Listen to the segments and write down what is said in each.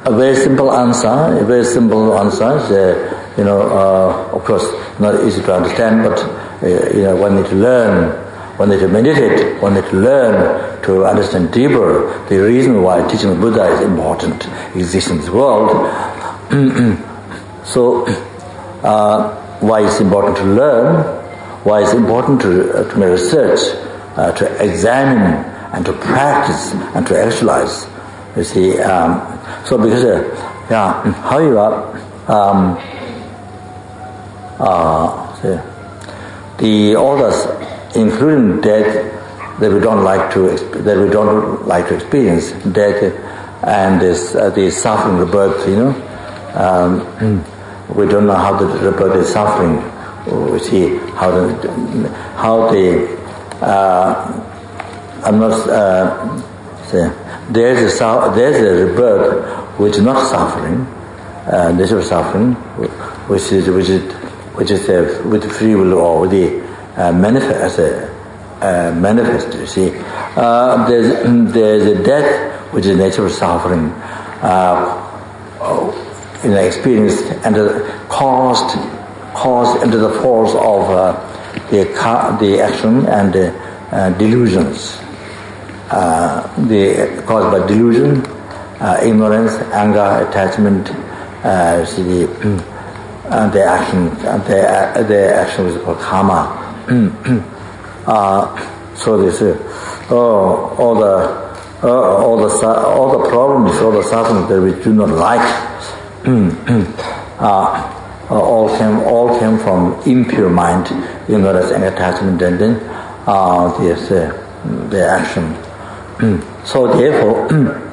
A very simple answer. Is, of course, not easy to understand, but one need to learn. One need to meditate. One need to learn to understand deeper the reason why teaching of Buddha is important, exists in this world. So, why it's important to learn? Why it's important to make research, to examine and to practice and to actualize. You see, so because however, the others, including death, that we don't like to experience, death and the suffering, the birth. We don't know how the birth is suffering. We see how the I'm not there's a rebirth which is not suffering, natural suffering, which is with free will or with the manifest. You see, there's a death which is natural suffering, experienced and caused into the force of the action and delusions. Caused by delusion, ignorance, anger, attachment, and the action is called karma. So this all the problems, all the suffering that we do not like, all came from impure mind, ignorance and attachment, and then the action. So therefore,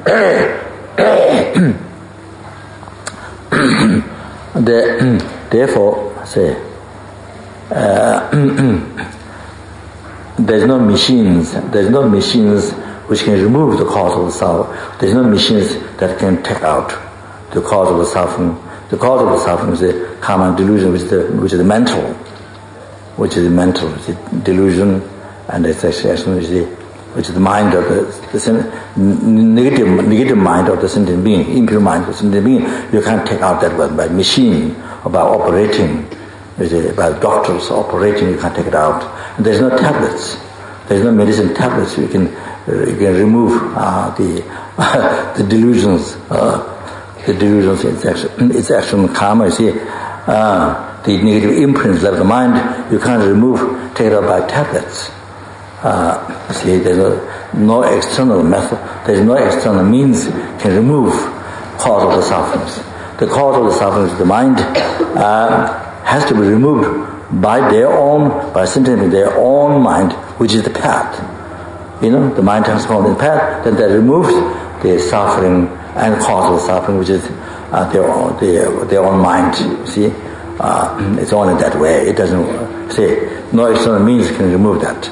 there's no machines which can remove the cause of the suffering. There's no machines that can take out the cause of the suffering. The cause of the suffering is the karma and delusion, which is the mental, which is the delusion, and the action, which is the mind of the negative mind of the sentient being, impure mind of the sentient being. You can't take out that one by machine or by operating, by doctors operating. You can't take it out. And there's no tablets. There's no medicine tablets. You can remove the delusions. The delusions, it's action karma. You see, the negative imprints of the mind. You can't take it out by tablets. See, there's no external method, there's no external means can remove cause of the sufferings. The cause of the sufferings of the mind has to be removed by sentient their own mind, which is the path. The mind transformed in path, then that removes the suffering and cause of the suffering, which is their own mind. See, it's only that way. It doesn't no external means can remove that.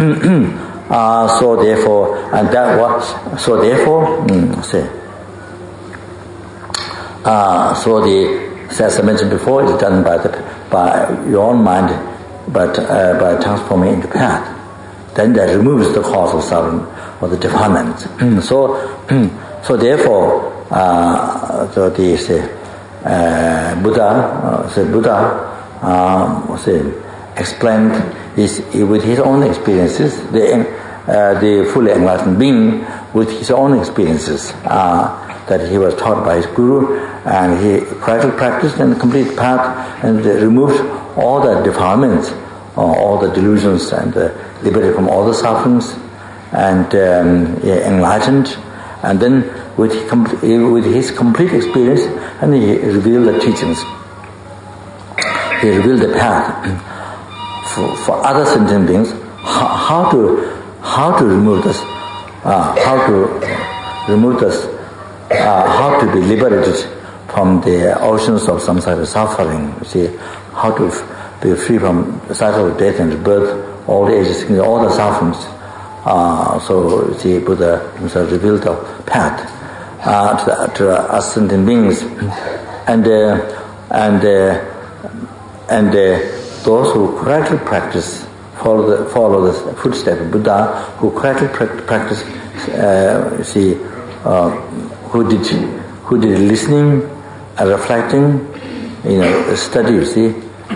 So therefore, as I mentioned before, it's done by your own mind, but by transforming into path. Then that removes the cause of suffering or the defilements. So therefore, Buddha explained with his own experiences, the fully enlightened being with his own experiences that he was taught by his guru, and he practiced and completed path and removed all the defilements, all the delusions, and liberated from all the sufferings, and enlightened, and then with his complete experience, and he revealed the teachings. He revealed the path for other sentient beings, how to remove this, how to be liberated from the oceans of samsara suffering. You see, how to be free from the cycle of death and birth, all the ages, all the sufferings. So you see, Buddha himself revealed the path to us sentient beings, and those who correctly practice, follow the footsteps of Buddha, who correctly practice, who did listening, reflecting, study, you see,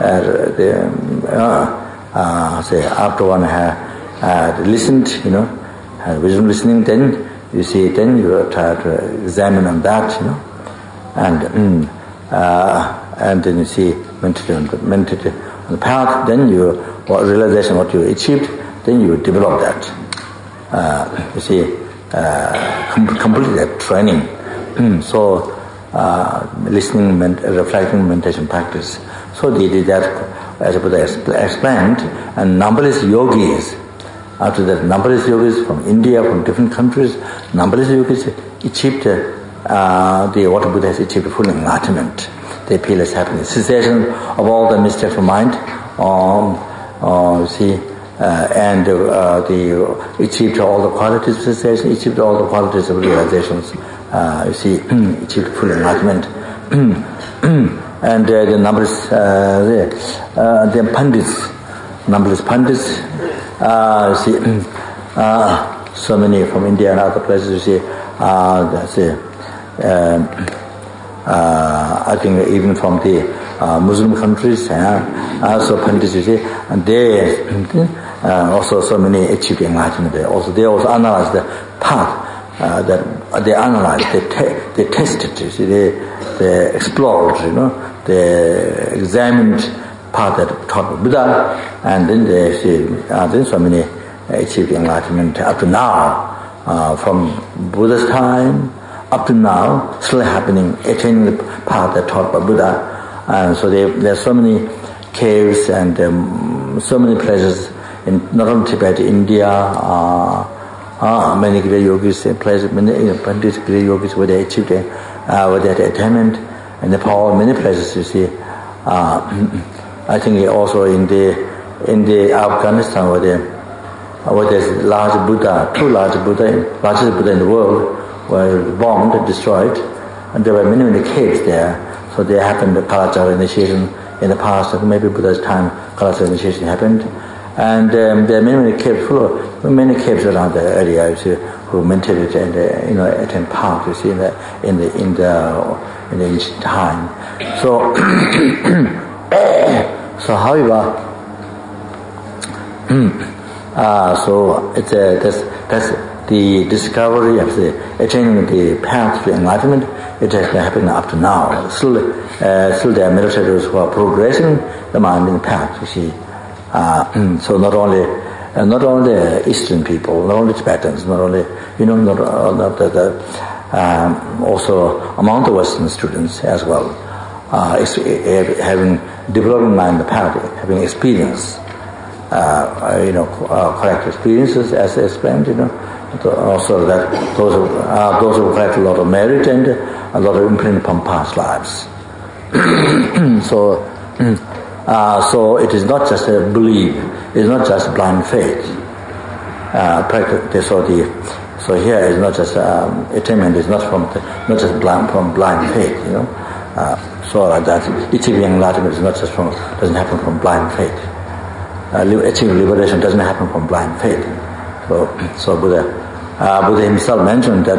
after one had listened, had wisdom listening, then you see, then you try to examine on that, and then you see, meditate on the path, then you, realization what you achieved, then you develop that. You see, complete that training. So, listening, reflecting, meditation practice. So they did that, as Buddha explained, and numberless yogis. After that, numberless yogis from India, from different countries, numberless yogis achieved what Buddha has achieved, full enlightenment. They feel as happiness, cessation of all the mistakes of mind, and they achieved all the qualities of cessation, achieved all the qualities of realizations, achieved full enlightenment. And the numberless, the pandits, numberless pandits, so many from India and other places, I think even from the Muslim countries, also pandits, and they also so many achieved enlightenment. They also analyze the path that they analyzed, they tested, they explored, they examined path that taught Buddha, and then they see, then so many achieved enlightenment up to now, from Buddha's time up to now, still happening, attaining the path that taught by Buddha. And so there are so many caves and so many places in not only Tibet, India, many great yogis, places, many pandits, great yogis where they achieved where they had attainment. In Nepal, many places you see. I think also in the Afghanistan where there's large Buddha, two large Buddha, largest Buddha in the world, were bombed and destroyed, and there were many caves there. So there happened the Kalachara initiation in the past, maybe Buddha's time Kalachara initiation happened, and there are many caves, many caves around the area, you see, who meditated and attained path, you see, in the ancient time. So so however, so it's that's the discovery of the attaining the path to enlightenment. It has been happening up to now. Still there are meditators who are progressing the mind in the path. You see, so not only Eastern people, not only Tibetans, not only also among the Western students as well, having developing mind in the path, having experience, correct experiences as explained, also that those who collect a lot of merit and a lot of imprint upon past lives. So it is not just a belief, it is not just blind faith. So here is not just attainment is not just from blind faith, so that achieving enlightenment is not just doesn't happen from blind faith. Achieving liberation doesn't happen from blind faith. So Buddha himself mentioned that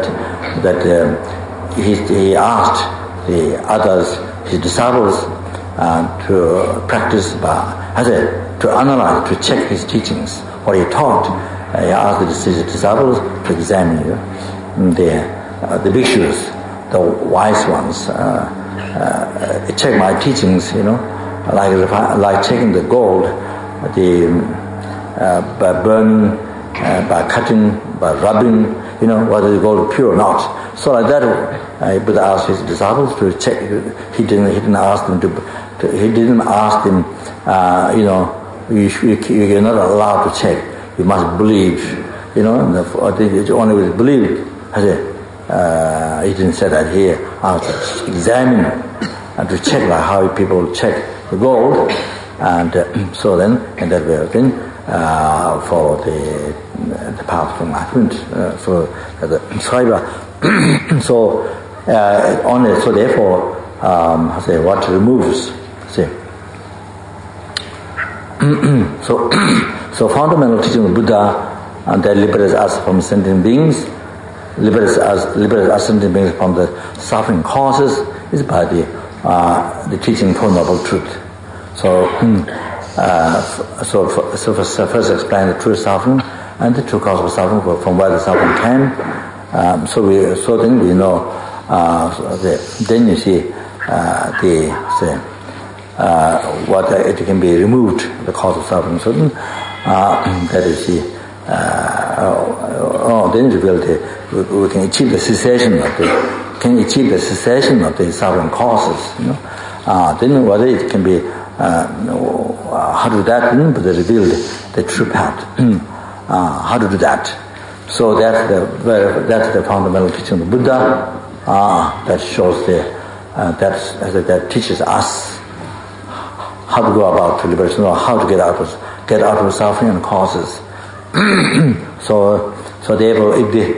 he asked the others, his disciples, to practice to analyze, to check his teachings, what he taught. He asked his disciples to examine the bhikshus, the wise ones, check my teachings, like checking the gold, by burning, by cutting, by rubbing, whether the gold is pure or not. So like that, Buddha asked his disciples to check. He didn't ask them you're not allowed to check. You must believe, only with belief. He didn't say that here. To examine and to check like how people check the gold, and so then in that way again follow the path from enlightenment. So therefore, what removes? So fundamental teaching of Buddha and that liberates us from sentient beings liberates ascended beings from the suffering causes is by the teaching Four Noble Truth. So first explain the true suffering and the true cause of suffering, from where the suffering came. Then we know. Then you see what it can be removed, the cause of suffering. So then that is the. Then we can achieve the cessation of the suffering causes. Then whether it can be how to do that, Buddha revealed the true path. How to do that? So that's the fundamental teaching of the Buddha. That shows that teaches us how to go about to liberation, or how to get out of suffering and causes. So therefore,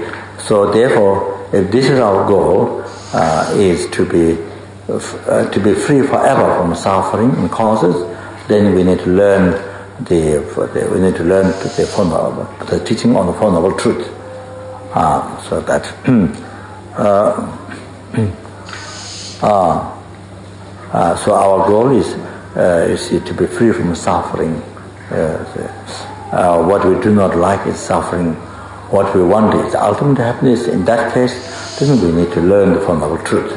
if this is our goal, is to be free forever from suffering and causes, then we need to learn the teaching on the Four Noble Truth. So that so our goal is to be free from suffering. What we do not like is suffering. What we want is ultimate happiness. In that case, then we need to learn the Four Noble Truth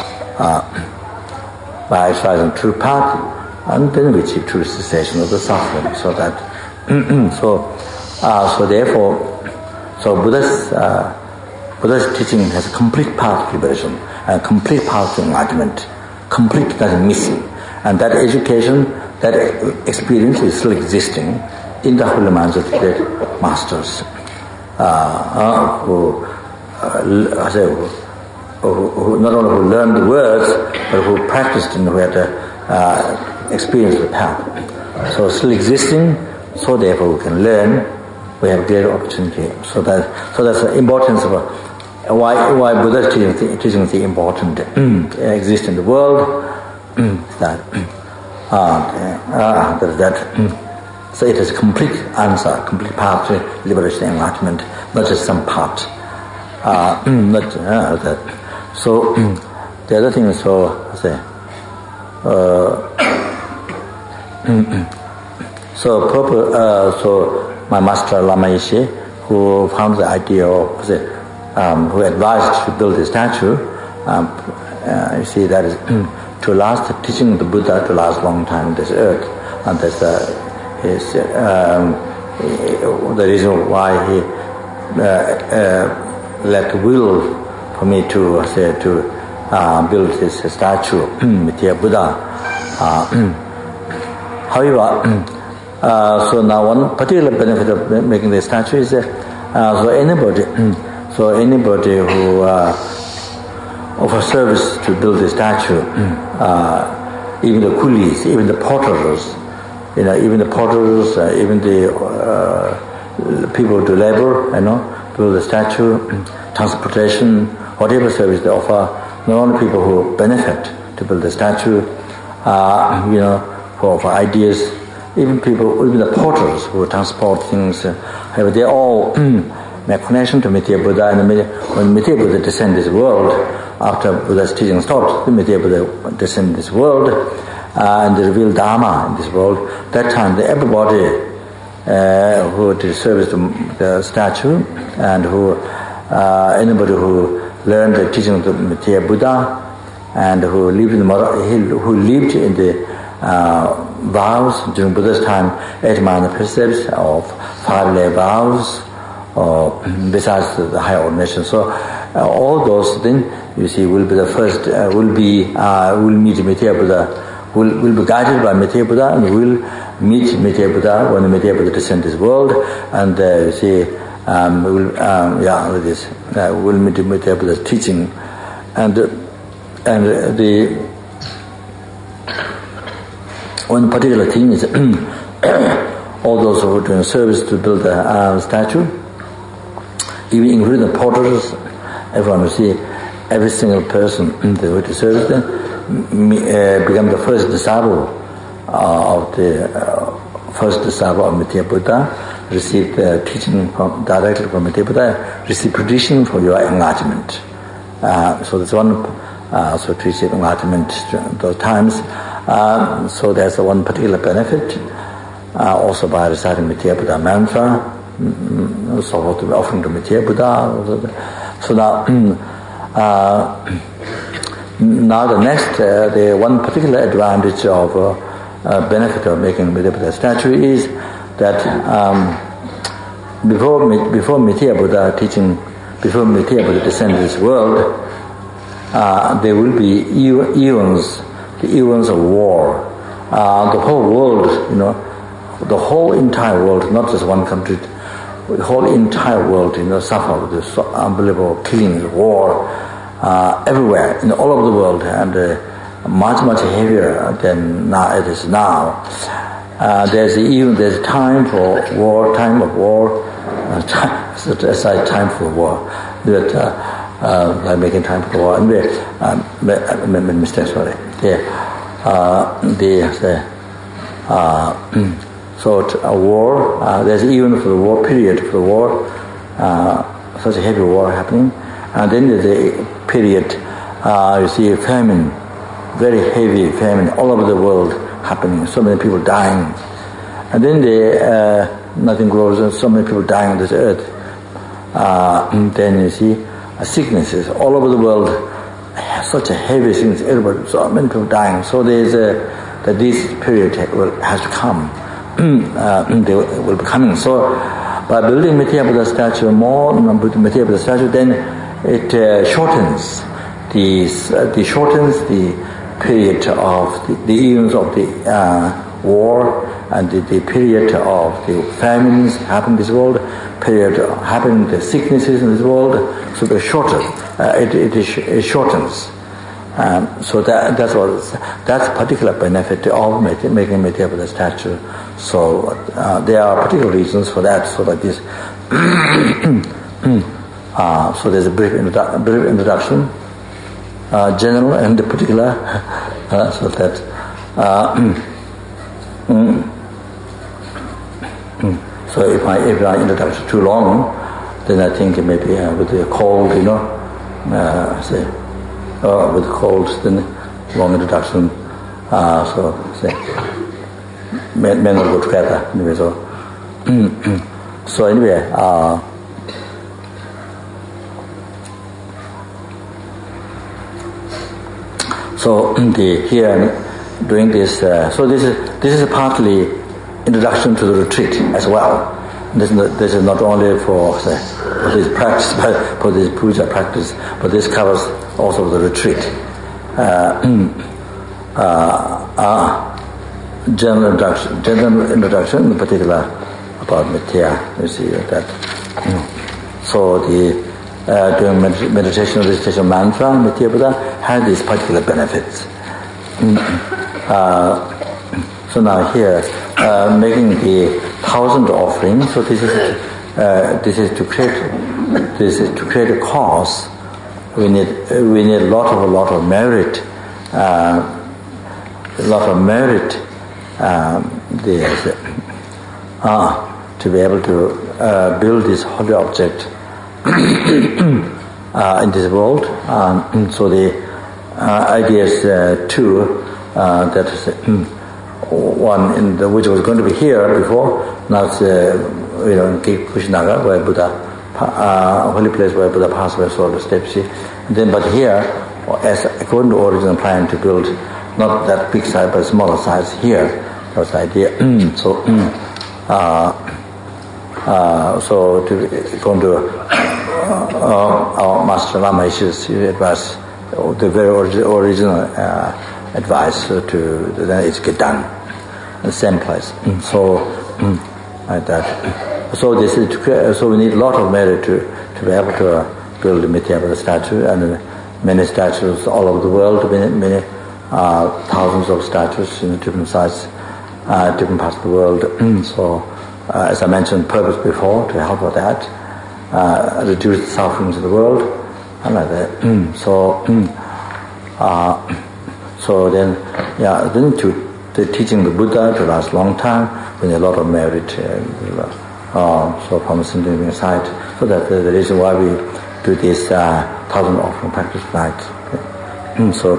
by exercising true path, and then we achieve true cessation of the suffering. So that therefore Buddha's teaching has a complete path to liberation and complete path to enlightenment. Complete, nothing missing. And that education, that experience is still existing in the holy minds of the great masters who not only who learned the words, but who practiced and who had experienced the path. So still existing, so therefore we can learn. We have great opportunity. So that's the importance of why Buddha's teaching is important. Exist in the world. So it is a complete answer, complete path to liberation and enlightenment, not just some part. So the other thing is so my master Lama Yeshe, who found the idea of who advised to build a statue, you see that is to last, teaching the Buddha to last long time on this earth, and that's the reason why he let will for me to build this statue, Mithya Buddha. However, so now one particular benefit of making the statue is so anybody who offers service to build the statue, even the coolies, even the porters, even the people who do labor, build the statue, transportation, whatever service they offer, not only people who benefit to build the statue, who offer ideas, even the porters who transport things, they all make connection to Mithya Buddha. And when Mithya Buddha descended this world, after Buddha's teaching stopped, the Mithya Buddha descended this world, and the revealed Dharma in this world. That time, everybody who did service to the statue, and anybody who learned the teaching of the Mithya Buddha, and who lived in the vows during Buddha's time, 8 minor precepts of 5 lay vows, besides the higher ordination. So all those then you see will be the first, will meet Mithya Buddha, will be guided by Mithya Buddha, and will meet Mithya Buddha when the Mithya Buddha descends this world, and you see we'll meet Mithya Buddha's teaching, and the one particular thing is all those who are doing service to build a statue, even including the porters, everyone will see, every single person who do service there become the first disciple of Mithya Buddha. receive the teaching directly from Buddha, receive tradition for your enlightenment. So there's one so to receive enlightenment those times. So there's one particular benefit. Also by reciting Mithya Buddha mantra, so to be offering to Mithya Buddha. So now, now the next, the one particular advantage of benefit of making Mithya Buddha statue is that before Mithya Buddha teaching, before Mithya Buddha descended this world, there will be eons, the eons of war. The whole world, the whole entire world, not just one country, the whole entire world, suffer with this unbelievable killing, war, everywhere, all over the world, and much heavier than now it is now. There's time for war, time of war, time for war. That like making time for war. Mistake, sorry. So a war, there's even for the war period, for the war, such a heavy war happening, and then there's a period, you see a famine, very heavy famine all over the world happening, so many people dying, and then nothing grows, and so many people dying on this earth. Then you see sicknesses all over the world, such a heavy sickness, everybody, so many people dying. So there's that this period has to come. They will be coming. So by building Mithya Buddha statue, Mithya Buddha statue, then it shortens the period of the eons of the war, and the period of the famines happening in this world, period happening the sicknesses in this world. So the shorter, it shortens. So that's particular benefit of making Mithya Buddha statue. So there are particular reasons for that. So like this. So there's a brief introduction, general and particular. So that. So if my introduction is too long, then I think maybe with the cold, with cold, then long introduction. So say may not go together. Anyway, so anyway. So here doing this. So this is partly introduction to the retreat as well. This is not only for this practice, but for this puja practice, but this covers also the retreat. General introduction in particular about Mithya. You see that. So doing meditation or recitation mantra, Mithya Buddha has these particular benefits. So now here, making the 1,000 offerings. So this is to create a cause. We need a lot of merit. To be able to build this holy object in this world. So the idea is two. That is one which was going to be here before. Now it's in Kushinagar, where Buddha, holy place where Buddha passed away, so to steps. Then, but here, as according to original plan, to build not that big size but smaller size here. That's the idea. So to going to our Master Lama Issues advice, the very original advice to then it's get done in the same place. So like that. So this is so we need a lot of merit to be able to build a Mithya Buddha statue, and many statues all over the world, many thousands of statues in different sizes, different parts of the world. So as I mentioned purpose before, to help with that, reduce the sufferings of the world, and like that. So then to the teaching the Buddha to last long time, we need a lot of merit, So from Sindhi Being side. So that's the reason why we do this 1,000 offering practice night. Okay. So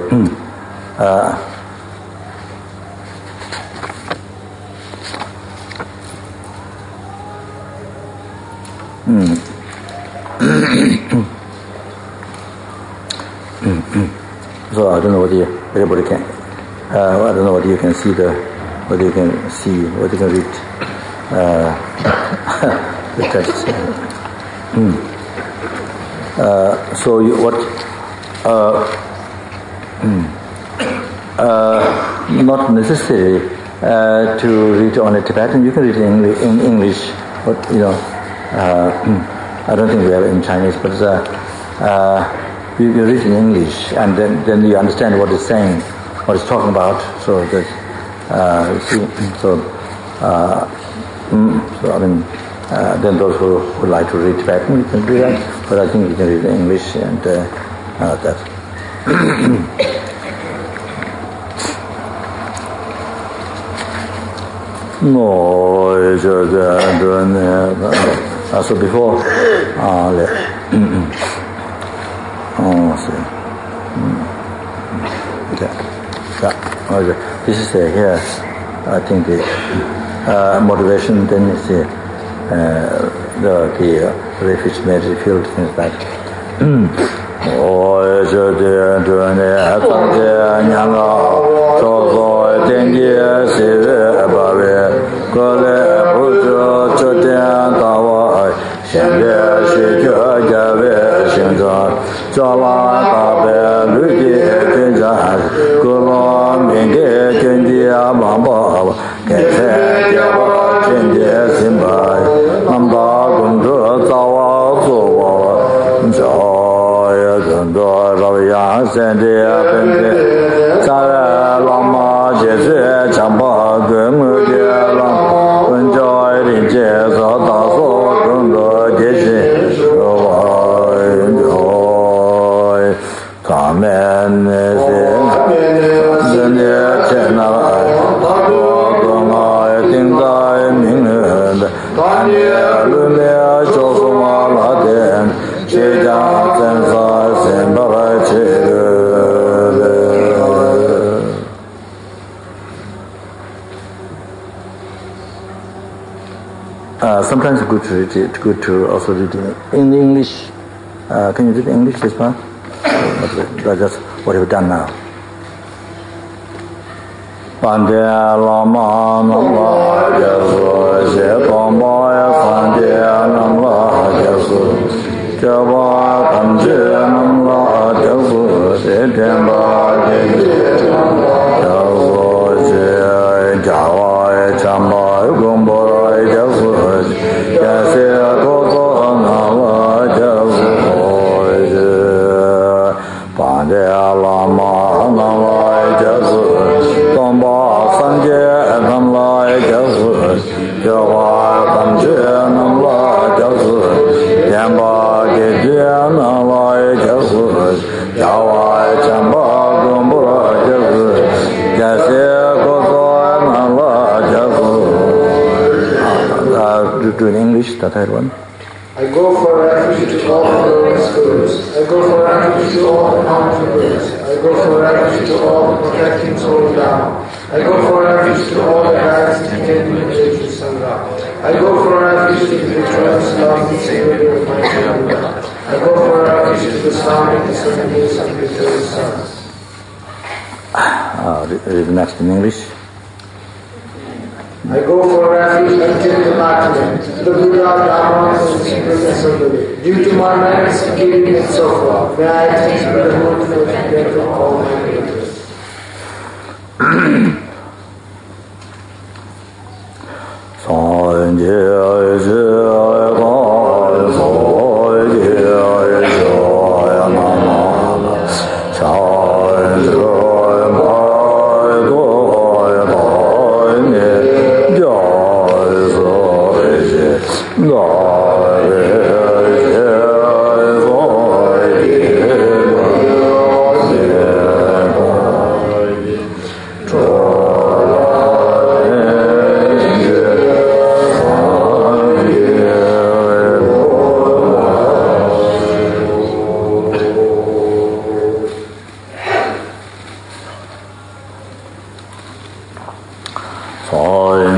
so I don't know whether everybody can. I don't know whether you can see whether you can read the text. So not necessary to read only Tibetan. You can read in English, but I don't think we have it in Chinese. But you read in English, and then you understand what it's saying, what it's talking about. So that then those who would like to read Tibetan, you can do that. But I think you can read in English and that. So before, this is here. I think the motivation. Then is the refuge medical field, things like. Sometimes it's good to read it, good to also read in English. Can you read English this part? That's what we've done now. Pande lama namla jasu, je pamba ya pande namla jasu, java pande namla jasu, je temba jasu, je java chamba gombo jasu, jase gogo namla jasu, pande lama namla jasu. Do in English, the third one. I go for refuge to all the schools. I go for refuge to all the mountain birds. I go for refuge to all the protecting soul down. I go for refuge to all the guides and meditation Sangha. I go for refuge to the eternal loving Savior of my Buddha. I go for refuge to the sounding discernibles and the eternal sons. Read the next in English. I go for refuge until the enlightenment, the Buddha, Dharma, and sacredness of the way. Due to my merits, giving and so forth, may I attain to the motive and death of all my creators.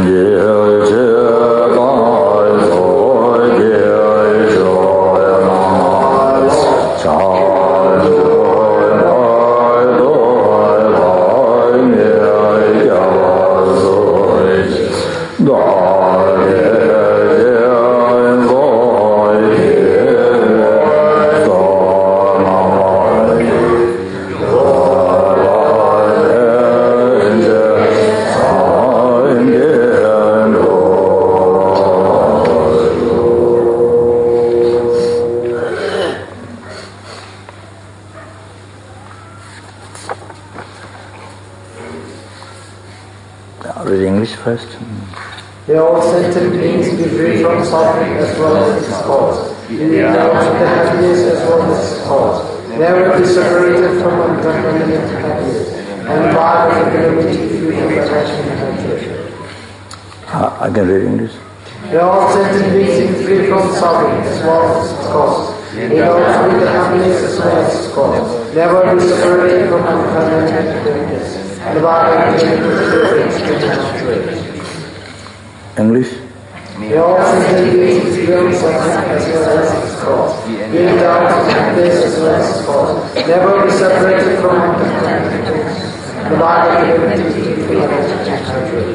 First. They all sentient beings be free from suffering as well as its cause. Be endowed with the happiness as well as its cause. Never be separated from uncontaminated happiness. And by the ability free from attachment and hatred. I can read English. They all sentient beings be free from suffering as well as its cause. Be endowed with the happiness as well as its cause. Never be separated from uncontaminated happiness. And by the ability free from attachment. English? They all sentient beings be free from suffering as well as its cause. Be endowed with happiness as well as its cause. Never be separated from uncontaminated happiness. And by the ability free from attachment and hatred.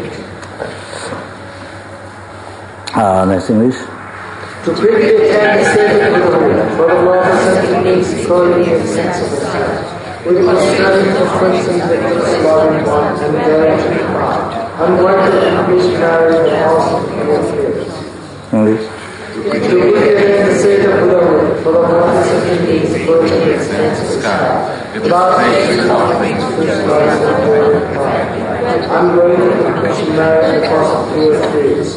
Next English. To quickly attain the state of Buddhahood, for the Lord of sentient beings equality and sense of self, with the strength of strengthen the loving one and daring to depart, unwanted and miscarried the house of the fears. English. To quickly attain the state of Buddhahood, for the Lord of sentient beings equality and sense of self, without faith and confidence, which lies in the daring to depart, unwanted and miscarried the house of the fears.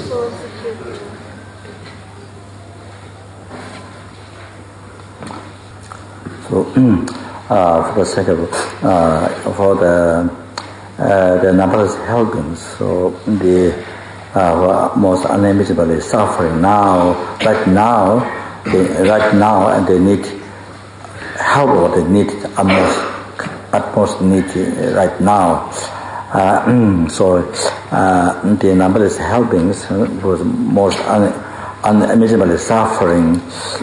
So, for the sake of for the numberless helpings, so the who are most unimaginably suffering now, right now, and they need help, or they need utmost need right now. So the numberless helpings was most unimaginably suffering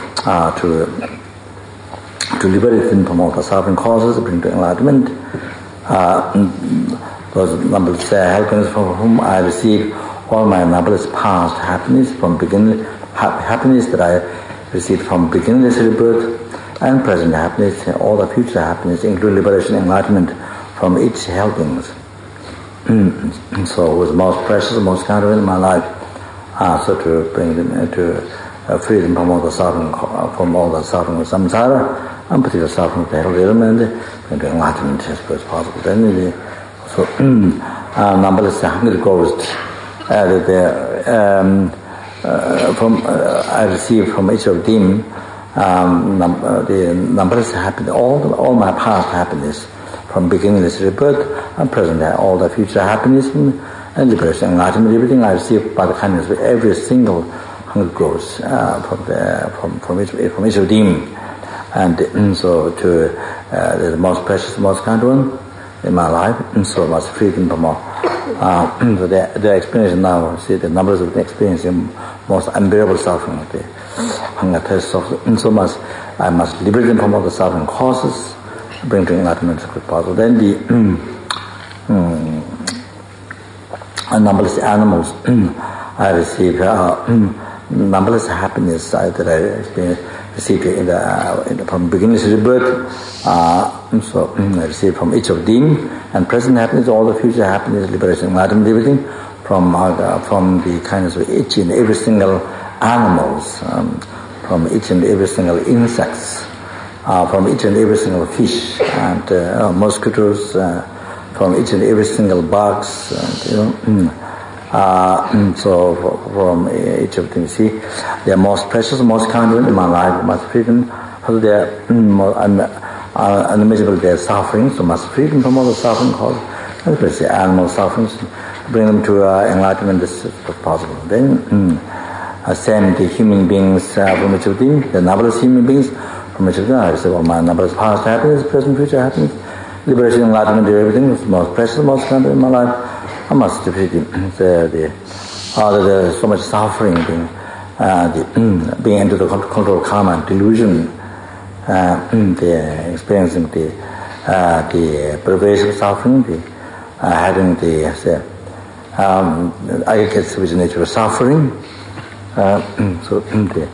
to liberate them from all the suffering causes, bring to enlightenment. Those numberless helpings from whom I receive all my numberless past happiness from beginning, happiness that I received from beginningless rebirth, and present happiness, all the future happiness, including liberation and enlightenment from each helpings. So it was most precious, most counted in my life, so to bring them to free them from all the suffering of samsara, and particular suffering of the hell realm, and enlightenment as far as possible. Then so numberless hungry ghosts I received from each of them the numberless happiness, all my past happiness from beginningless rebirth and present all the future happiness and liberation, enlightenment, everything I received by the kindness of every single hungry ghost from each of them. And so to the most precious, most kind one in my life, and so much freedom from all. So the experience now, see the numbers of the experiencing most unbearable suffering of the hunger, thirst, and so much I must liberate them from all the suffering causes, bring to enlightenment as quick as possible. Then the numberless animals I receive numberless happiness that I received from beginningless rebirth. So I received from each of them, and present happiness, all the future happiness, liberation, enlightenment, everything from the kindness of each and every single animals, from each and every single insects, from each and every single fish and mosquitoes, from each and every single bugs, so from each of them, see, they are most precious, most counted in my life, must freedom, so they are unimaginable their suffering, so must freedom from all the suffering caused, especially animal sufferings, bring them to enlightenment as possible. Then send the human beings from each of them, the numberless human beings from each of them. I say, well, my numberless past happiness, present, future happiness, liberation, enlightenment, everything is most precious, most counted in my life. how much there's so much suffering being into the control of karma and delusion, experiencing the pervasive suffering, having the aggregates with the nature of suffering. So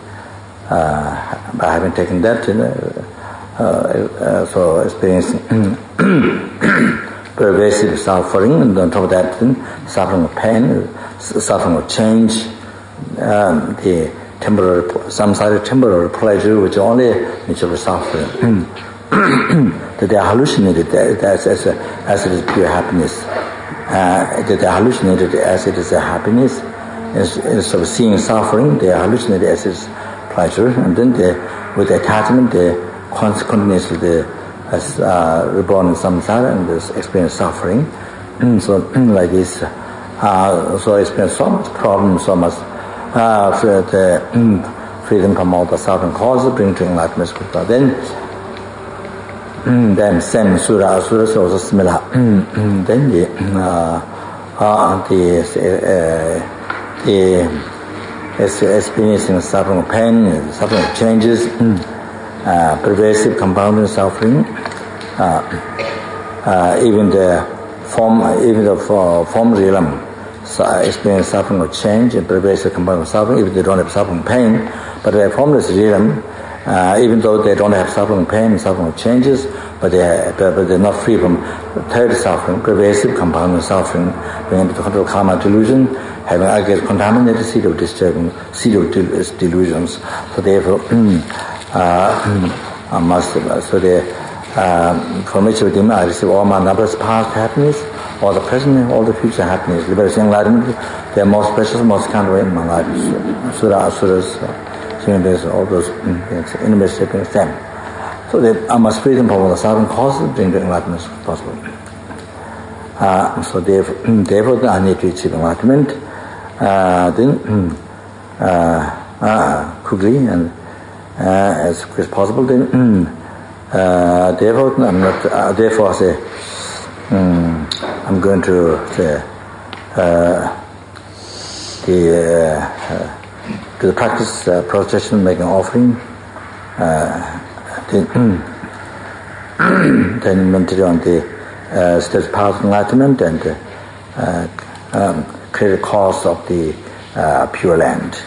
by having taken that, so experiencing pervasive suffering, and on top of that, suffering of pain, suffering of change, the temporary, samsara temporary pleasure, which is only nature of suffering. That they are hallucinated as it is pure happiness. That they are hallucinated as it is a happiness. Instead of seeing suffering, they are hallucinated as it is pleasure, and then with attachment, they continuously reborn in samsara and experience suffering. So like this, so experience so much problem, so much freedom from all the suffering causes, bring to enlightenment. Then same sura is also similar. Then the experiencing suffering of pain, suffering of changes, pervasive compounding suffering, even the form realm experience suffering of change and pervasive compounding suffering, even they don't have suffering pain, but the formless realm, even though they don't have suffering pain and suffering of changes, but they're not free from third suffering, pervasive compounding suffering, being the control of karma delusion, having aggregate contaminated seed of disturbing, seed of delusions. So therefore, from each of them I receive all my numbers past happiness, all the present, all the future happiness, liberation, enlightenment. They are most precious, most countable in my life. Sura, asuras, human beings, all those enemies shaping them. So that I must free them from all the suffering causes, bring the enlightenment as possible. So therefore, I need to achieve enlightenment. Then quickly and as quick as possible. Then therefore, I'm not. Therefore, I say I'm going to say to the practice procession, making offering. Then meditate on the stage path of enlightenment and clear the course of the Pure Land.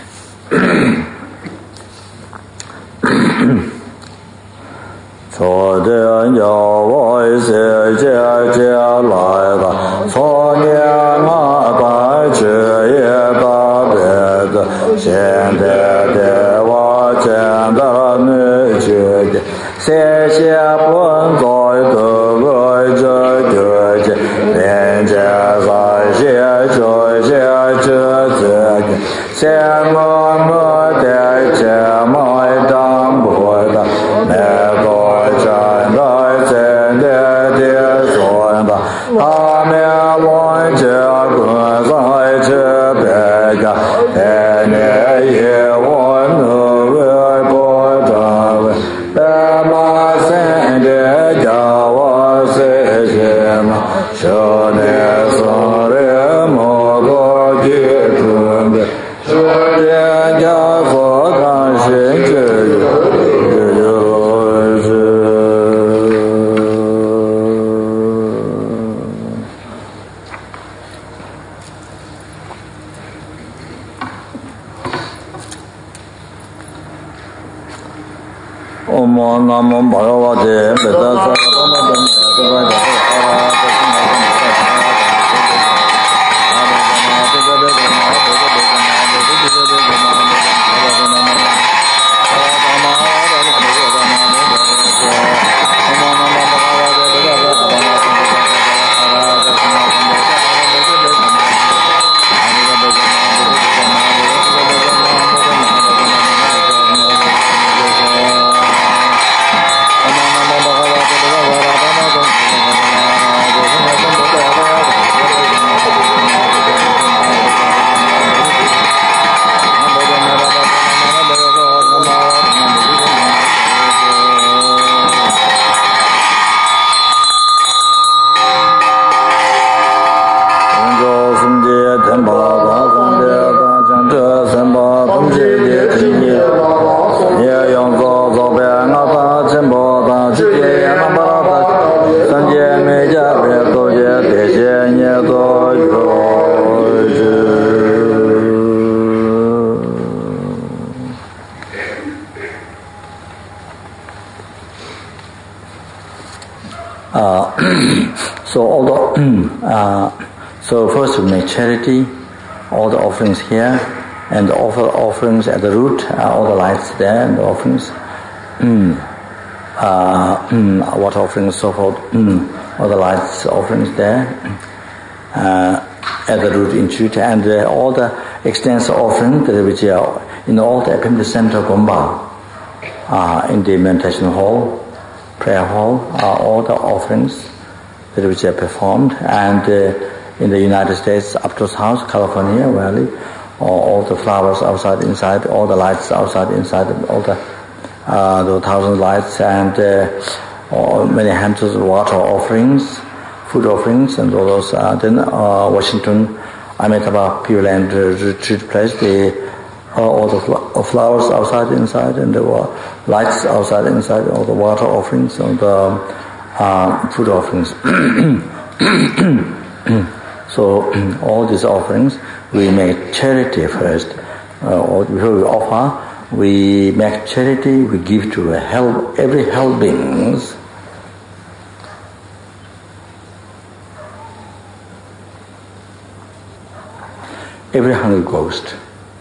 昨天有我一些姐姐来了，昨年我把这也把别的，现在的我见到了你姐姐，谢谢本在的为这姐姐，连接在谢这些这自己，现我们的姐妹当不的那个。他们往这个在这边家，天天也问我为不着为，他妈生的叫我谁什么？少年送人莫过去准备，说人家佛堂神之Namo Bhagavate Vedasa So all the so first we make charity, all the offerings here, and the offerings at the root, all the lights there, and the offerings, water offerings, so forth, all the lights offerings there, at the root institute, and all the extensive offerings which are in all the Assembly Center Gomba, in the meditation hall, prayer hall, all the offerings which are performed, and in the United States, Aptos House, California Valley, all the flowers outside, inside, all the lights outside, inside, all the 1,000 lights, and many handfuls of water offerings, food offerings, and all those. Then Washington, Amitabha Pure Land Retreat Place, all the flowers outside, inside, and the lights outside, inside, all the water offerings, all the food offerings. So all these offerings, we make charity first. Before we offer, we make charity, we give to every hell beings. Every hungry ghost.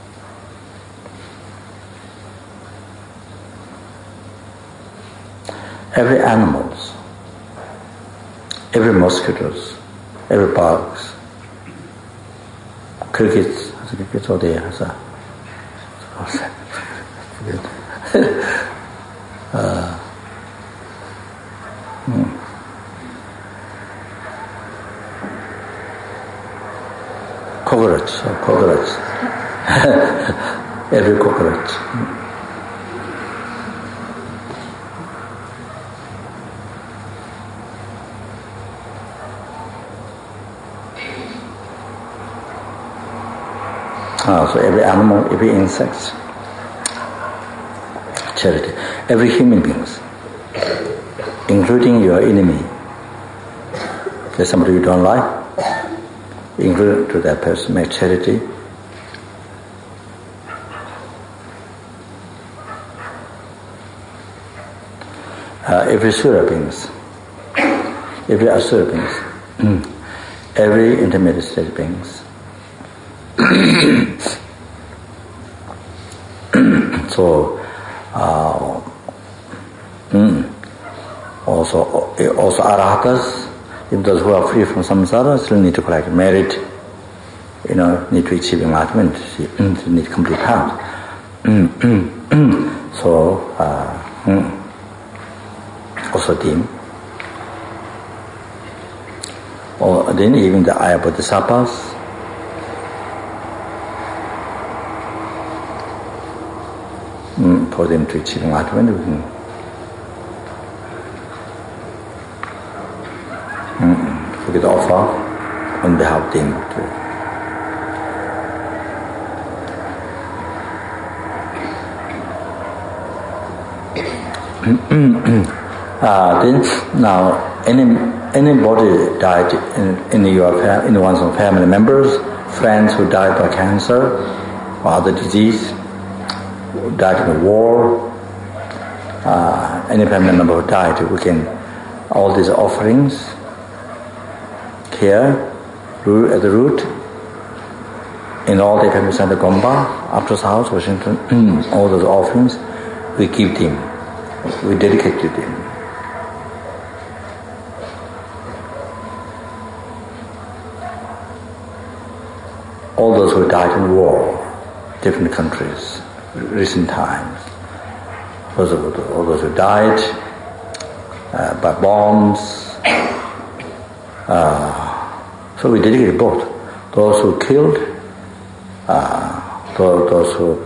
Every animals. Every mosquitoes. Every bugs. Crickets all there. Cockroach. Every cockroach. So every animal, every insect, charity. Every human beings, including your enemy. There's somebody you don't like, include to that person, make charity. Every Sura beings, every Asura beings, every intermediate state beings. So also arahatas, if those who are free from samsara still need to collect merit, need to achieve enlightenment, need complete path. So also team. Or then even the Ayya Bodhisattvas, for them to achieve enlightenment, we could offer on behalf of them then now anybody died in one's own family members, friends who died by cancer or other disease, died in the war, any family member who died, we can, all these offerings here at the root, in all the family center Gomba, Aptos House, Washington, all those offerings, we give them, we dedicate to them. All those who died in war, different countries, recent times, all those who died by bombs, so we dedicate both. Those who killed, those who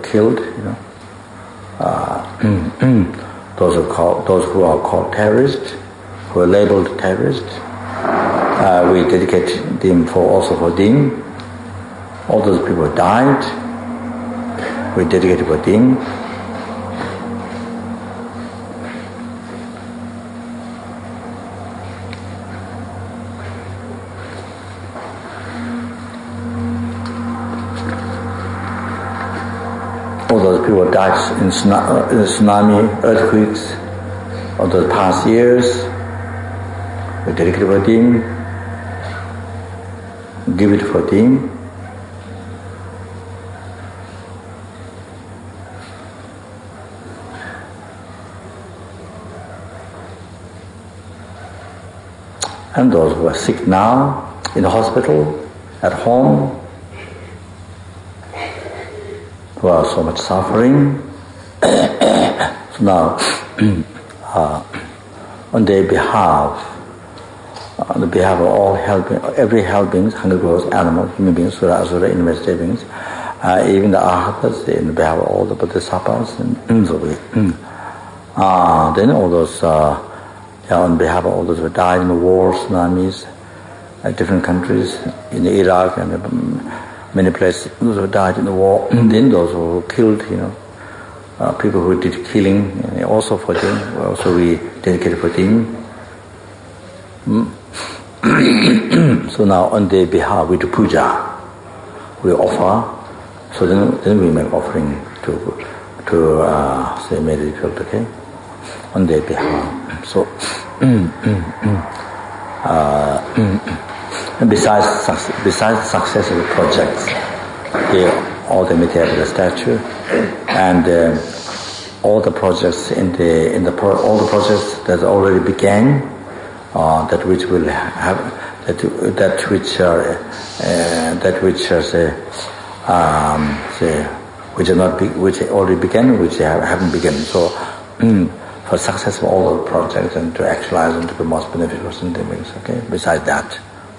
are called terrorists, who are labeled terrorists, we dedicate them also for them. All those people died, we dedicate for them. All those people died in tsunami, earthquakes, all those past years, we dedicate for them. give it for team. And those who are sick now, in the hospital, at home, who are so much suffering. So now, on their behalf, on the behalf of all every held beings, hungry ghosts, animals, human beings, sura, asura, universal beings, even the arhatas, in the behalf of all the bodhisattvas, and so then all those, on behalf of all those who died in the wars, tsunamis, different countries, in Iraq and many places, those who died in the war, then those who were killed, people who did killing, also for them, also we dedicated for them. So now on their behalf we do puja, we offer, so then we make offering to say medical, okay, on their behalf. So and besides success of the projects, all the material statue and all the projects all the projects that already began, that which will have which already began, which haven't begun. So for success of all the projects and to actualize them to be most beneficial for sentient beings, okay? Besides that.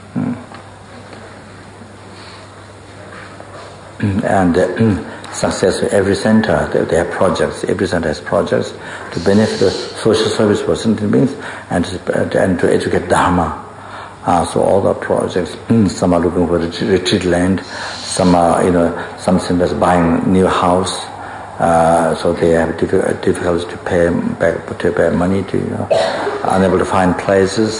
And success of every center, they have projects, every center has projects to benefit the social service for sentient beings and to educate Dharma. So all the projects, some are looking for retreat land, some are, some centers buying new house, so they have difficulties to pay money, unable to find places.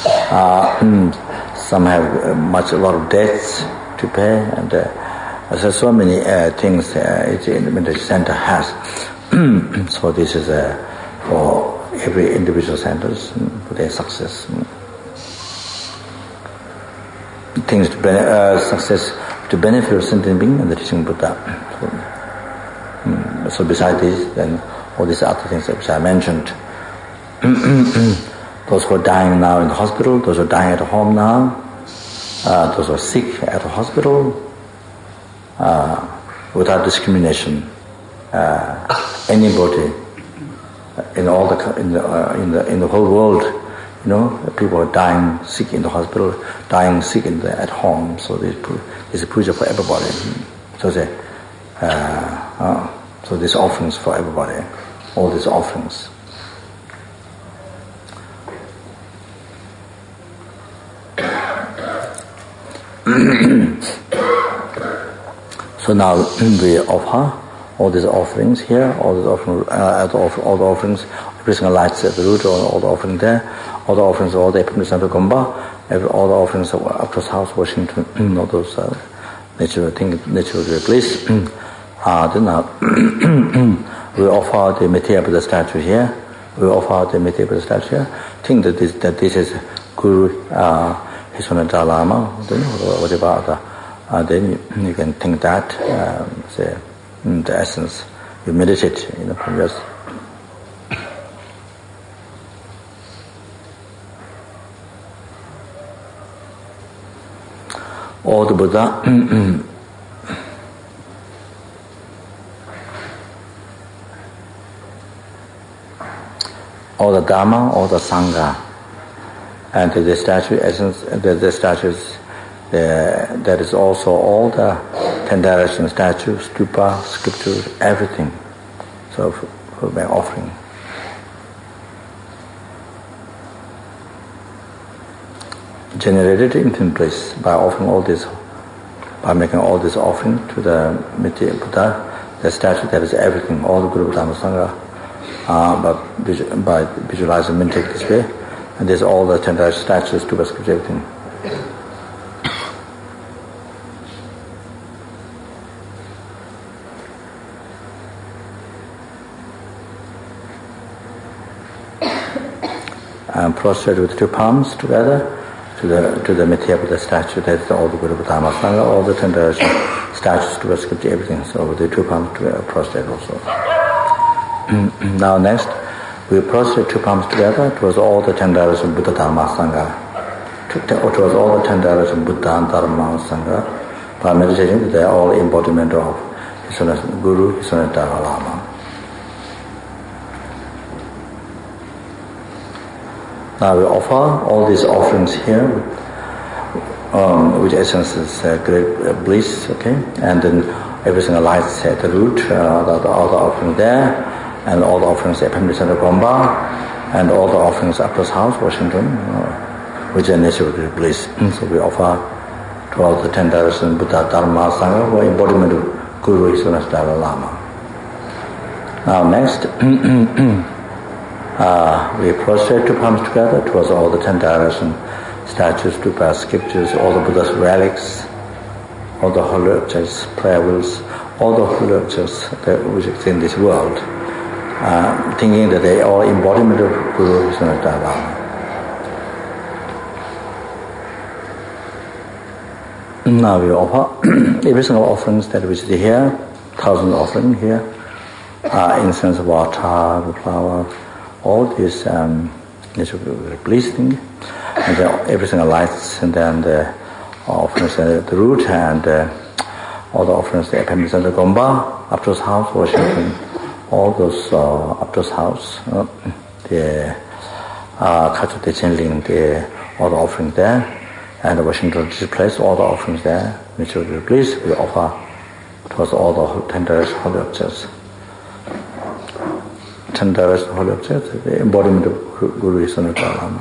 Some have a lot of debts to pay, and so many things the meditation center has. So this is for every individual centers for their success. Things to success to benefit sentient being and the teaching Buddha. So besides this, then all these other things which I mentioned. Those who are dying now in the hospital, those who are dying at home now, those who are sick at the hospital, without discrimination, anybody in all in the whole world, people are dying sick in the hospital, dying sick at home. So there's a puja for everybody. So these offerings for everybody, all these offerings. So now we offer all these offerings here, all the offerings, every single lights at the root, all the offerings there, all the offerings of all the Santa Gomba, all the offerings of Across House, Washington, all those natural place. Then we offer the material Buddha statue here. We offer the material Buddha statue here. Think that this is Guru, his own Dalai Lama. Whatever then you can think that the essence. You meditate, from just. All the Buddha. All the Dhamma, all the Sangha, and the statue essence, the statues, that is also all the 10 direction statues, stupa, scriptures, everything. So for my offering. Generated infinite bliss by offering all this, by making all this offering to the Buddha, the statue, that is everything, all the Guru Dhamma Sangha. By visualizing, meditate this way, and there's all the 10 statues, stupa, scripture, everything. And prostrate with two palms together, to the Mithya Buddha statue. That's all the Guru Dharma Sangha, all the 10 direction statues to scripture, everything. So the 2 palms to prostrate also. Now next, we prostrate 2 palms together towards all the 10 direction Buddha Dharma Sangha. Towards all the 10 direction Buddha and Dharma Sangha. By meditation, they are all embodiment of His Holiness Guru, His Holiness Dalai Lama. Now we offer all these offerings here, which essence is great bliss, okay? And then everything lights at the root, all the offerings there, and all the offerings at Pembe Center Gomba, and all the offerings at Upper's House, Washington, which are natural great bliss. So we offer to all the 10 directions Buddha, Dharma, Sangha, who are embodiment of Guru, His Holiness Dalai Lama. Now next, we prostrate 2 palms together towards all the 10 direction statues, stupas, sculptures, all the Buddha's relics, all the holy objects, prayer wheels, all the holy objects which exist in this world, thinking that they are all embodiment of Guru, His Holiness Dalai Lama. Now we offer every single offerings that we see here, 1,000 offerings here, incense, water, the flower, all these bliss thing, and then every single lights, and then the offerings at the root, and all the offerings at Pembe Center Gomba, Upper's House, Washington, all those Upper's House, the Kachu De Chenling, all the offerings there, and the Washington place, all the offerings there, which will be pleased, we offer towards all the 10 direction holy objects. 10 direction holy objects, the embodiment of Guru, His Holiness Dalai Lama.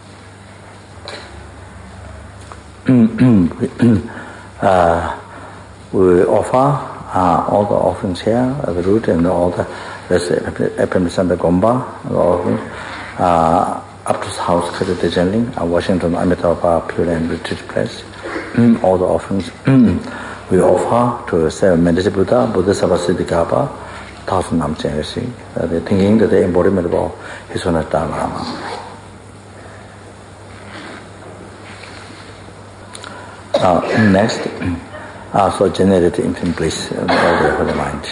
We offer all the offerings here at the root, and all the Pembe Center Gomba, the offerings, Upper's House, Kachu De Chenling, Washington, Amitabha, Pure Land Retreat Place, all the offerings we offer to 7 Medicine Buddha, Buddha Sabasiddhikapa, 1,000 Namchen, they're thinking that the embodiment of His Holiness Dalai Lama. Next, also generate infinite bliss of the holy mind.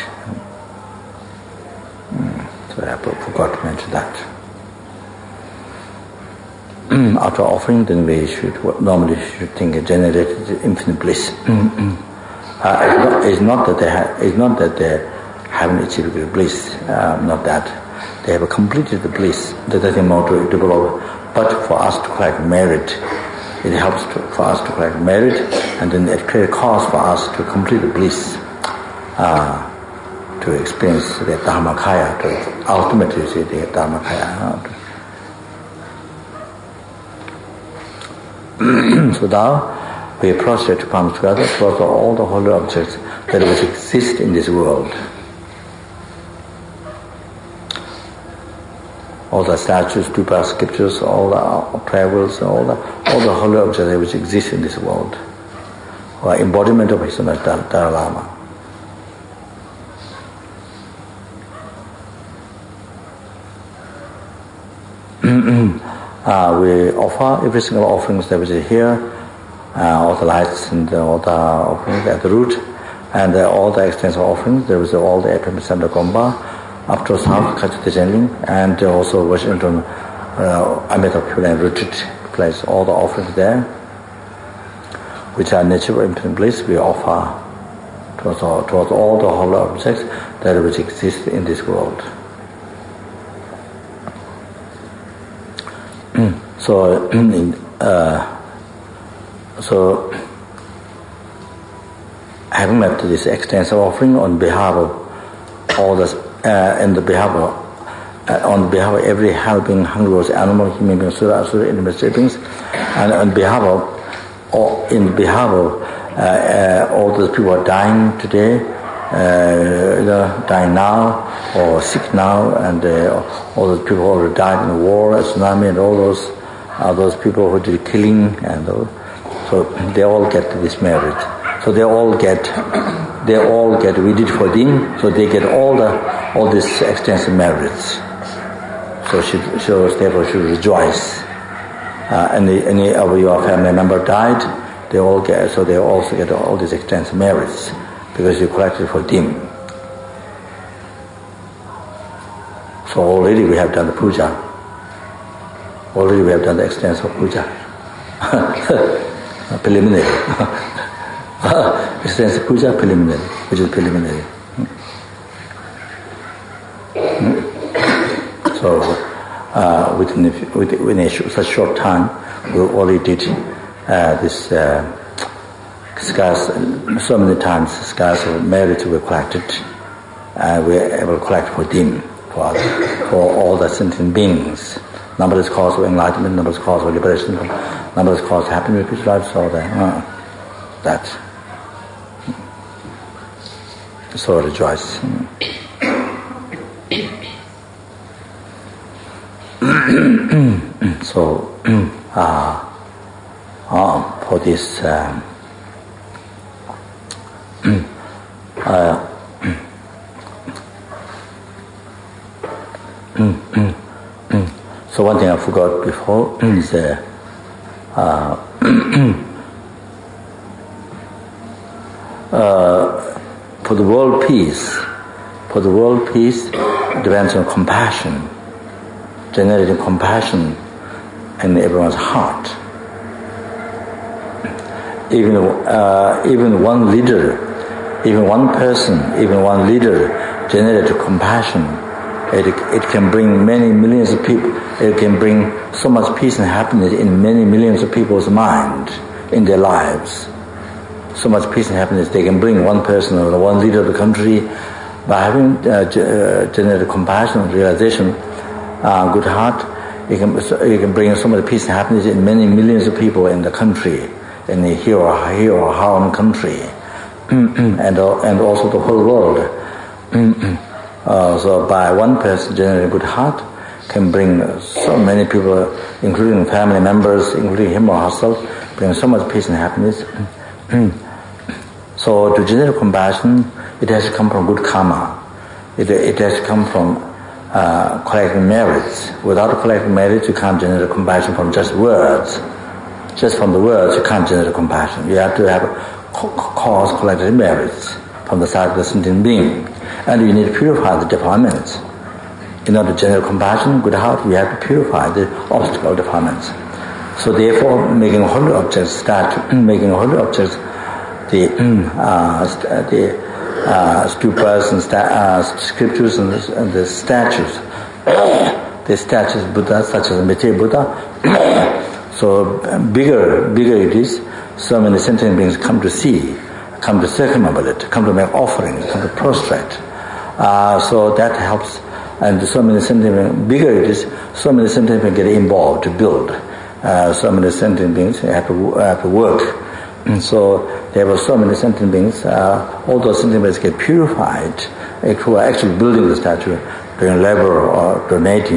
So I forgot to mention that. After offering, then we should normally think generate infinite bliss. It's not that they haven't achieved bliss. Not that they have completed the bliss. There's nothing more to develop. But for us to collect merit, it helps for us to collect merit, and then it creates a cause for us to complete the bliss, to experience the Dharmakaya, to ultimately see the Dharmakaya. So now we prostrate 2 palms together towards all the holy objects that exist in this world. All the statues, stupas, sculptures, all the prayer wheels, all the holy objects which exist in this world, or embodiment of His Holiness Dalai Lama. We offer every single offerings that we see here, all the lights and all the offerings at the root, and all the extensive offerings. There is all the Pembe Center Gomba, Upper's House, Kachu De Chenling, and also Washington, Amitabha Pure Land Retreat Place. All the offerings there, which are natural infinite bliss, we offer towards all the holy objects that which exist in this world. So having made this extensive offering on behalf of all the, on behalf of every helping hungry animal, human being, sura, asura, animal beings, and on behalf of all those people who are dying today, dying now or sick now, and all those people who already died in the war, tsunami, and all those people who did killing, and so they all get this merit. So they all get. We did for them, so they get all these extensive merits. So therefore should rejoice any of your family member died, they also get all these extensive merits because you collected for them. So already we have done the puja. Already we have done the extensive puja. Preliminary. Extensive puja, preliminary, which is preliminary. So within such short time, we already did this so many times scars of merit were collected, and we are able to collect for them, for all the sentient beings. Numberless cause of enlightenment, numberless cause of liberation, numberless cause of happiness, peace, life, so that. So rejoice. So for this so one thing I forgot before is for the world peace depends on compassion, generating compassion in everyone's heart. Even one leader, even one person, even one leader generates compassion. It can bring many millions of people. It can bring so much peace and happiness in many millions of people's mind, in their lives. So much peace and happiness they can bring one person or one leader of the country by having generated compassion and realization, good heart. You can bring so much peace and happiness in many millions of people in the country, in the here or her own country, and also the whole world. So by one person generating good heart can bring so many people, including family members, including him or herself, bring so much peace and happiness. So to generate compassion, it has to come from good karma. It has to come from collecting merits. Without collecting merits, you can't generate compassion from just words. Just from the words, you can't generate compassion. You have to have cause collected merits from the side of the sentient being. And you need to purify the defilements. In order to generate compassion, good heart, you have to purify the obstacle defilements. So therefore, making holy objects, the stupas and scriptures and the statues, Buddha, such as Metteyya Buddha. So bigger it is, so many sentient beings come to see, come to circumambulate, come to make offerings, come to prostrate. So that helps, and so many sentient beings, bigger it is, so many sentient beings get involved to build. So many sentient beings have to work. And so there were so many sentient beings, all those sentient beings get purified who are actually building the statue, doing labor or donating.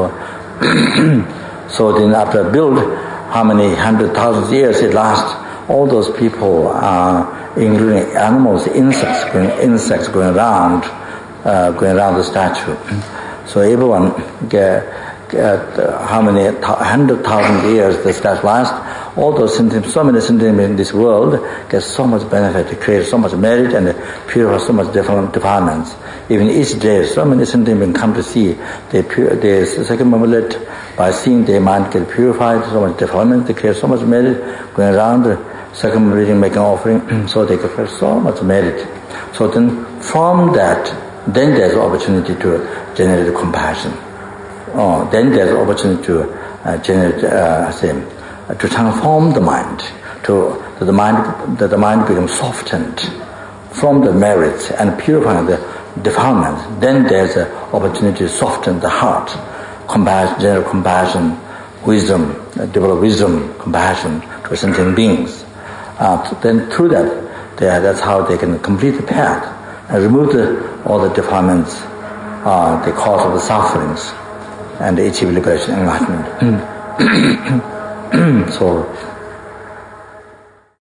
So then after build, how many 100,000 years it lasts, all those people, including animals, insects going around the statue. So everyone get how many 100,000 years the statue lasts. All those sentient, so many sentient beings in this world get so much benefit, create so much merit, and purify so much different defilements. Even each day, so many sentient beings come to see. They circumambulate by seeing their mind get purified, so much defilements. They create so much merit, going around, circumambulating, making offering, so they create so much merit. So then, from that, then there's opportunity to generate compassion. Then there's opportunity to generate, to transform the mind, that the mind becomes softened from the merits and purifying the defilements. Then there's an opportunity to soften the heart, generate compassion, wisdom, develop wisdom, compassion to sentient beings. Then through that's how they can complete the path and remove all the defilements, the cause of the sufferings, and achieve liberation and enlightenment. So